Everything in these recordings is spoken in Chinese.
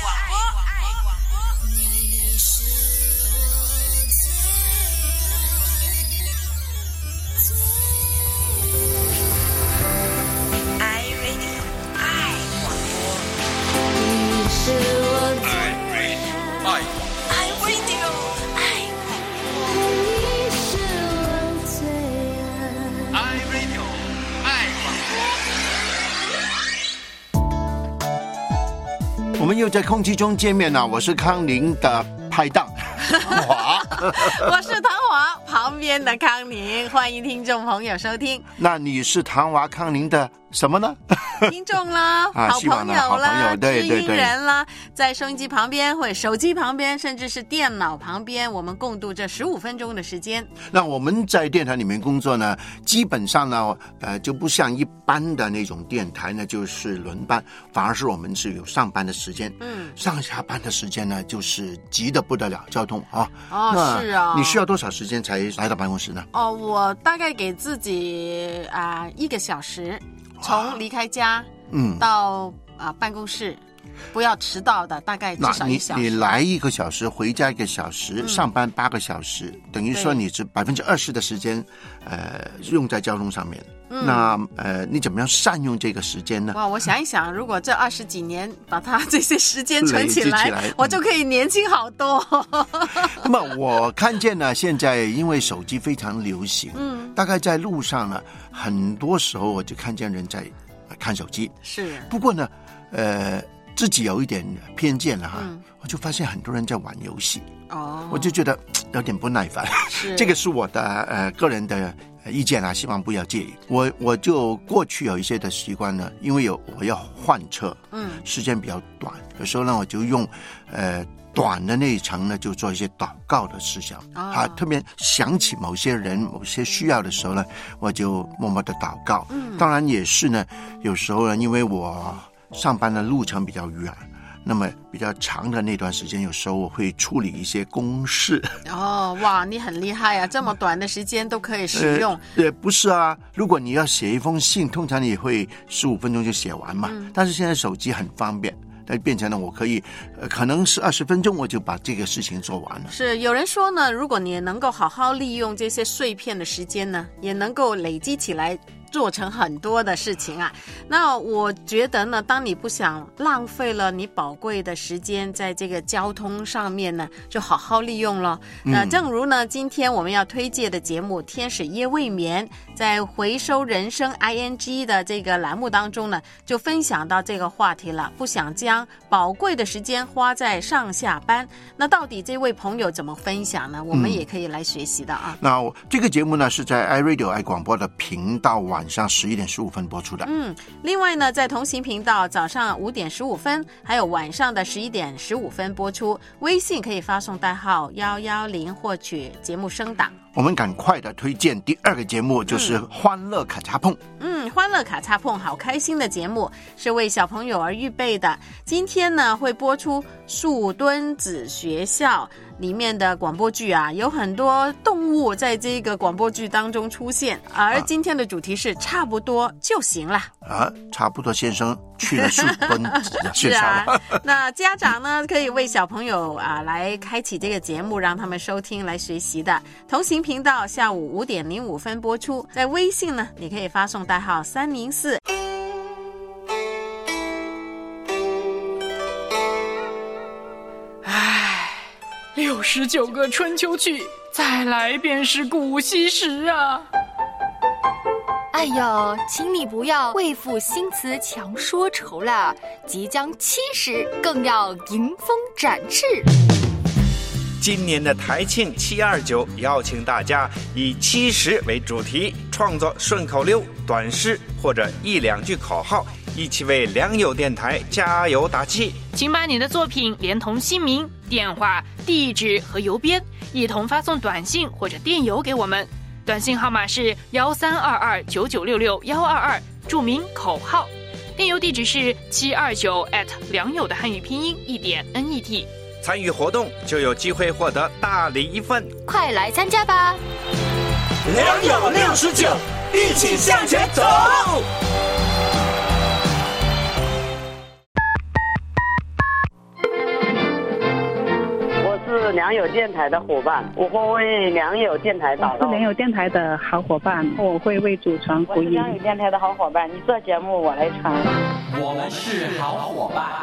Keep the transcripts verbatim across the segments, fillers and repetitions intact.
我们又在空气中见面了，我是康宁的拍档唐华我是唐华旁边的康宁，欢迎听众朋友收听。 那你是唐华康宁的什么呢？ 听众啦， 啊、 好朋友啦，知音人啦，在收音机旁边或者手机旁边，甚至是电脑旁边，我们共度这十五分钟的时间。 那我们在电台里面工作呢，基本上呢，呃，就不像一般的那种电台呢，就是轮班，反而是我们是有上班的时间，嗯，上下班的时间呢，就是急得不得了，交通啊。 哦，是啊。 你需要多少时间才来到办公室呢？ 哦，我大概给自己啊、呃、一个小时。从离开家嗯到啊、呃、办公室，不要迟到的，大概至少一小时。 你你来一个小时，回家一个小时，嗯、上班八个小时，等于说你是百分之二十的时间，呃，用在交通上面。嗯、那呃，你怎么样善用这个时间呢？ 哇，我想一想，如果这二十几年把它这些时间存起来， 起来我就可以年轻好多。 那么我看见呢，现在因为手机非常流行，嗯，大概在路上呢，很多时候我就看见人在看手机。是，不过呢，呃，自己有一点偏见了哈，嗯、我就发现很多人在玩游戏。哦，我就觉得有点不耐烦。这个是我的呃个人的意见啊，希望不要介意。我我就过去有一些的习惯呢，因为有我要换车，嗯，时间比较短，有时候呢我就用呃短的那一层呢，就做一些祷告的事项、哦、啊，特别想起某些人、某些需要的时候呢，我就默默的祷告。嗯，当然也是呢，有时候呢，因为我上班的路程比较远。那么比较长的那段时间，有时候我会处理一些公事。 哦，哇，你很厉害啊！这么短的时间都可以使用。 呃，也不是啊，如果你要写一封信，通常你也会十五分钟就写完嘛。嗯、但是现在手机很方便。那变成了我可以、呃、可能是二十分钟我就把这个事情做完了。 是有人说呢，如果你能够好好利用这些碎片的时间呢，也能够累积起来做成很多的事情啊。那我觉得呢，当你不想浪费了你宝贵的时间在这个交通上面呢，就好好利用了。那、嗯、正如呢，今天我们要推荐的节目《天使夜未眠》在回收人生 I N G 的这个栏目当中呢，就分享到这个话题了。不想将宝贵的时间花在上下班，那到底这位朋友怎么分享呢？我们也可以来学习的啊。 嗯、那这个节目呢是在 iRadio 爱广播的频道晚上十一点十五分播出的。 嗯，另外呢，在同行频道早上五点十五分，还有晚上的十一点十五分播出。微信可以发送代号一一零获取节目声档。 我们赶快的推荐第二个节目，就是欢乐卡插碰。 嗯，欢乐卡插碰好开心的节目，是为小朋友而预备的。今天呢会播出树墩子学校里面的广播剧啊，有很多动物在这个广播剧当中出现，而今天的主题是差不多就行了啊，差不多先生去了树墩子的学校。 是啊，那家长呢可以为小朋友啊来开启这个节目，让他们收听来学习的。同行频道下午五点零五分播出，在微信呢你可以发送代号三零四。 六十九个春秋去，再来便是古稀时啊！ 哎呦，请你不要为赋新词强说愁了，即将七十，更要迎风展翅。 今年的台庆七二九邀请大家以七十为主题，创作顺口溜、短诗或者一两句口号，一起为良友电台加油打气。 请把你的作品连同姓名、电话、地址和邮编一同发送短信或者电邮给我们，短信号码是幺三二二九九六六幺二二，注明口号。电邮地址是七二九 at 良友的汉语拼音一点 net。 参与活动就有机会获得大礼一份， 快来参加吧！ 良友六十九，一起向前走。 良友电台的伙伴，我会为良友电台祷告。 我是良友电台的好伙伴，我会为主传福音。 我是良友电台的好伙伴，你做节目我来传。 我们是好伙伴。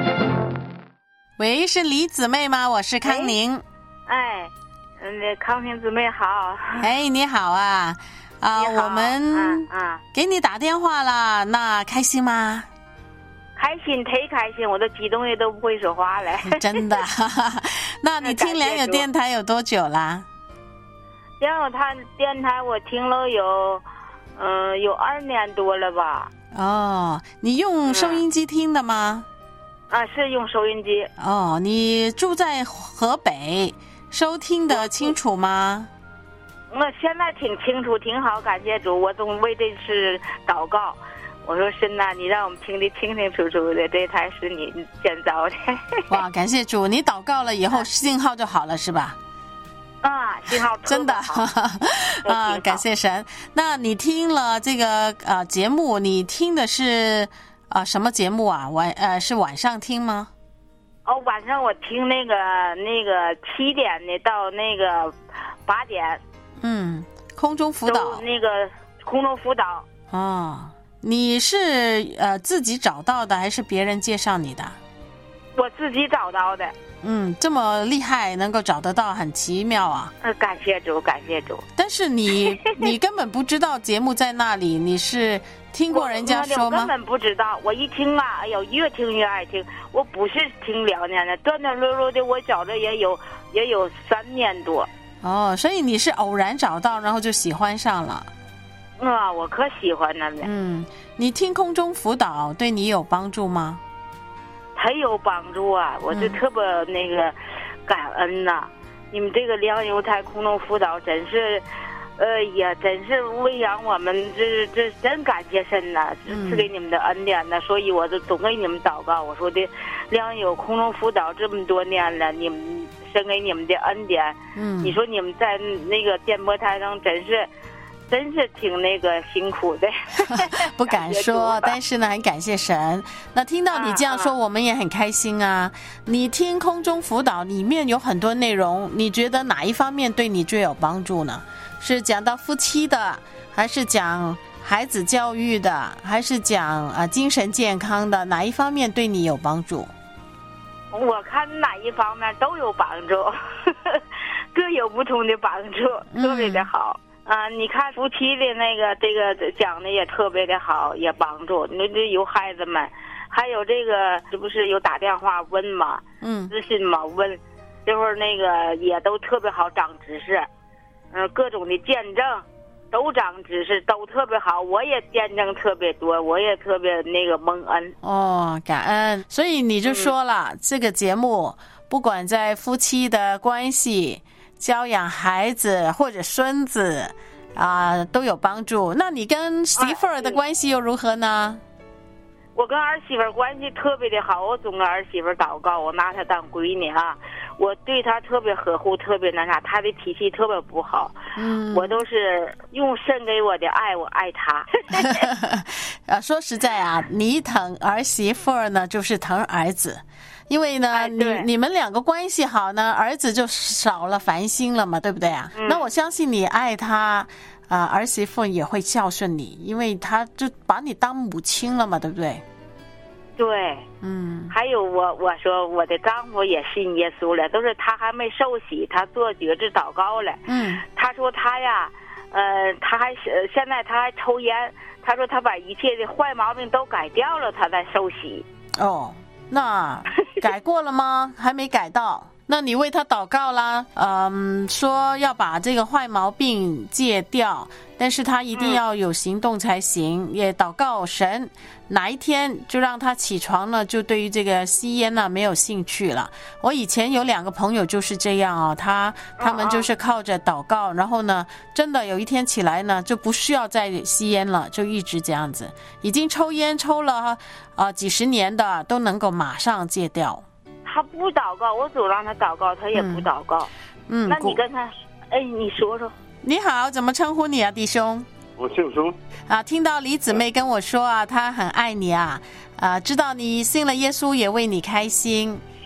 喂，是李姊妹吗？我是康宁。 哎，嗯，康宁姊妹好。 哎，你好啊。啊、呃，我们给你打电话了，那开心吗？ 开心，忒开心，我都激动的都不会说话了。 真的，那你听良友电台有多久啦？ 良友台电台我听了有，嗯、呃，有二年多了吧。 哦，你用收音机听的吗？ 嗯、啊，是用收音机。 哦，你住在河北，收听得清楚吗？ 我现在挺清楚，挺好，感谢主。我总为这事祷告。我说神呐，你让我们听得清清楚楚的，这才是你建造的。 哇，感谢主！你祷告了以后，信号就好了，是吧？ 啊，信号真的啊，感谢神。那你听了这个呃节目，你听的是啊、呃、什么节目啊？晚呃是晚上听吗？ 哦，晚上我听那个那个七点的到那个八点。 嗯，空中辅导。 那个空中辅导。 哦。你是呃自己找到的还是别人介绍你的？ 我自己找到的。 嗯，这么厉害，能够找得到，很奇妙啊！ 呃，感谢主，感谢主。 但是你你根本不知道节目在那里，你是听过人家说吗？ 我根本不知道，我一听啊，哎呦，越听越爱听。我不是听两年的，断断续续的，我找着也有也有三年多。 哦，所以你是偶然找到，然后就喜欢上了。 啊，我可喜欢了。 嗯，你听空中辅导对你有帮助吗？ 很有帮助啊，我就特别那个感恩呐、啊嗯。你们这个良友台空中辅导真是，呃呀，真是喂养我们，这这真感谢神呐、啊，赐给你们的恩典呐、啊。所以我就总给你们祷告，我说的良友空中辅导这么多年了，你们神给你们的恩典，嗯，你说你们在那个电波台上真是。真是挺那个辛苦的， 不敢说，但是呢，很感谢神。那听到你这样说，啊、我们也很开心啊。你听空中辅导里面有很多内容，你觉得哪一方面对你最有帮助呢？是讲到夫妻的，还是讲孩子教育的，还是讲啊精神健康的？哪一方面对你有帮助？ 我看哪一方面都有帮助，各有不同的帮助，特别的好。嗯啊，你看夫妻的那个这个讲的也特别的好，也帮助你这有孩子们，还有这个这不是有打电话问嘛，嗯，咨询嘛问，这会儿那个也都特别好长知识，嗯、呃，各种的见证都长知识，都特别好，我也见证特别多，我也特别那个蒙恩哦，感恩。所以你就说了，嗯、这个节目不管在夫妻的关系。教养孩子或者孙子啊、呃、都有帮助。那你跟媳妇儿的关系又如何呢？ 我跟儿媳妇儿关系特别的好，我总跟儿媳妇儿祷告，我拿她当闺女啊，我对她特别呵护，特别那啥，她的脾气特别不好。嗯，我都是用神给我的爱，我爱她。 啊，说实在啊，你疼儿媳妇儿呢，就是疼儿子。因为呢， 哎、 你你们两个关系好呢，儿子就少了烦心了嘛，对不对啊？嗯、那我相信你爱他，啊、呃，儿媳妇也会孝顺你，因为他就把你当母亲了嘛，对不对？ 对，嗯。还有我，我说我的丈夫也信耶稣了，都是他还没受洗，他做觉知祷告了。嗯。他说他呀，呃，他还是现在他还抽烟，他说他把一切的坏毛病都改掉了，他才受洗。 哦。那改过了吗？还没改到。那你为他祷告啦，嗯，说要把这个坏毛病戒掉，但是他一定要有行动才行。嗯、也祷告神，哪一天就让他起床了，就对于这个吸烟呢没有兴趣了。我以前有两个朋友就是这样啊、哦，他他们就是靠着祷告，然后呢，真的有一天起来呢，就不需要再吸烟了，就一直这样子，已经抽烟抽了啊、呃、几十年的都能够马上戒掉。 他不祷告，我总让他祷告，他也不祷告。嗯，那你跟他，哎，你说说。 你好，怎么称呼你啊，弟兄？ 我姓苏。 啊，听到李姊妹跟我说啊，她很爱你啊，啊，知道你信了耶稣也为你开心。 是。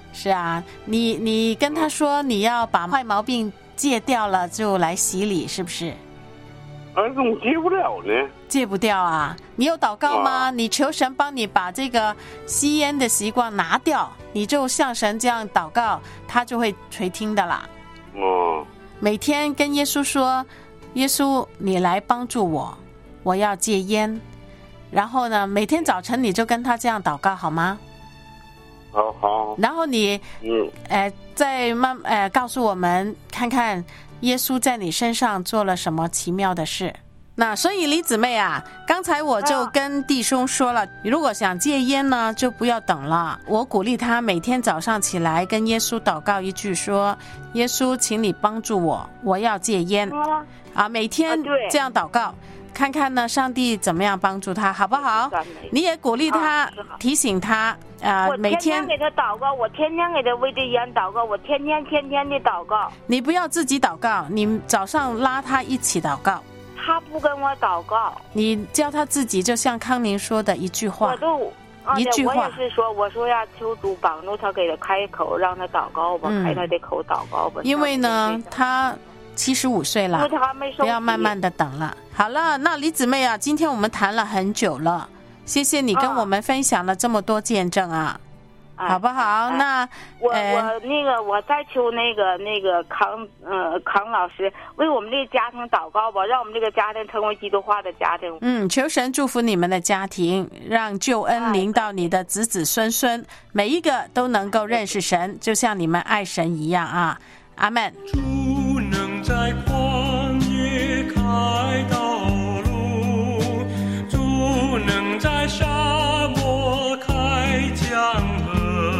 是啊，你你跟他说你要把坏毛病戒掉了，就来洗礼，是不是？ 儿子，我戒不了呢。 戒不掉啊？你有祷告吗？ 啊、 你求神帮你把这个吸烟的习惯拿掉，你就向神这样祷告，他就会垂听的啦。 哦、嗯。 每天跟耶稣说，耶稣，你来帮助我，我要戒烟。然后呢，每天早晨你就跟他这样祷告好吗？ 好好。 然后你， 嗯， 呃，再慢，呃，告诉我们看看耶稣在你身上做了什么奇妙的事。那所以李姊妹啊，刚才我就跟弟兄说了，如果想戒烟呢，就不要等了。我鼓励他每天早上起来跟耶稣祷告一句，说：耶稣，请你帮助我，我要戒烟。啊，每天这样祷告。看看呢，上帝怎么样帮助他，好不好？你也鼓励他，啊、提醒他，啊、呃，每天给他祷告，我天天给他为这烟祷告，我天天天天的祷告。 你不要自己祷告，你早上拉他一起祷告。 他不跟我祷告， 你教他自己，就像康宁说的一句话， 我都、 啊、一句话。 我也是说，我说要求主帮助他，给他开口，让他祷告吧，嗯、开他的口祷告吧。 因为呢，他七十五岁了，不要慢慢的等了。好了，那李姊妹啊，今天我们谈了很久了，谢谢你跟我们分享了这么多见证啊。好不好？哎、那我、呃、我那个我再求那个那个康呃康老师为我们这个家庭祷告吧，让我们这个家庭成为基督化的家庭。 嗯，求神祝福你们的家庭，让救恩临到你的子子孙孙，每一个都能够认识神，就像你们爱神一样啊！阿们。 主能在旷野开道路，主能在沙漠开江河。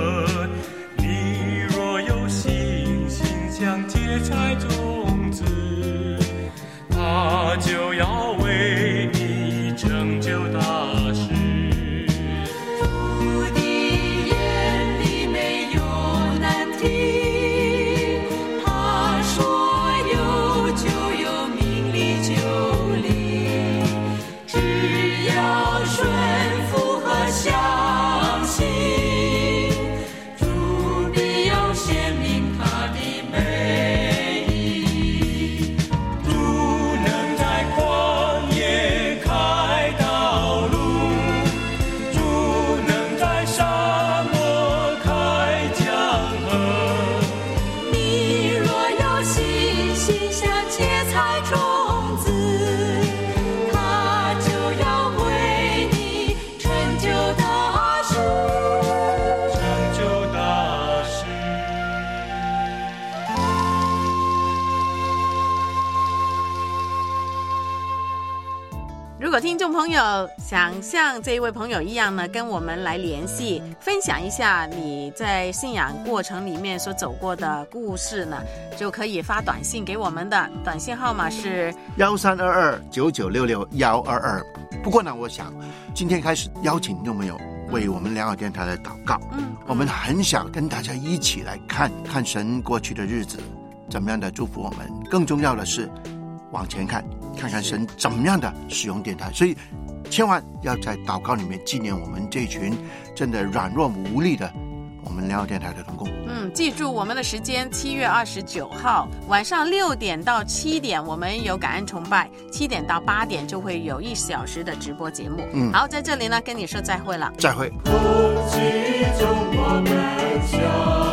像芥菜种子，他就要为你成就大事。 主的眼里没有难题，他说有就有，命里就灵，只要顺服和相信，主必要显明他的美意。 主能在旷野开道路，主能在沙漠开江河。 你若有信心像芥菜种子，他就要为你成就大事， 成就大事。 如果听众朋友想像这一位朋友一样呢，跟我们来联系，分享一下你在信仰过程里面所走过的故事呢，就可以发短信给我们的，短信号码是幺三二二九九六六幺二二。不过呢，我想今天开始邀请听众朋友为我们良好电台来祷告。嗯，我们很想跟大家一起来看看神过去的日子怎么样的祝福我们，更重要的是往前看，看看神怎么样的使用电台。所以千万要在祷告里面纪念我们这群真的软弱无力的我们良好电台的同工。 嗯，记住我们的时间，七月二十九号晚上六点到七点，我们有感恩崇拜，七点到八点就会有一小时的直播节目。嗯，好，在这里呢跟你说再会了， 再会。 空气中我们想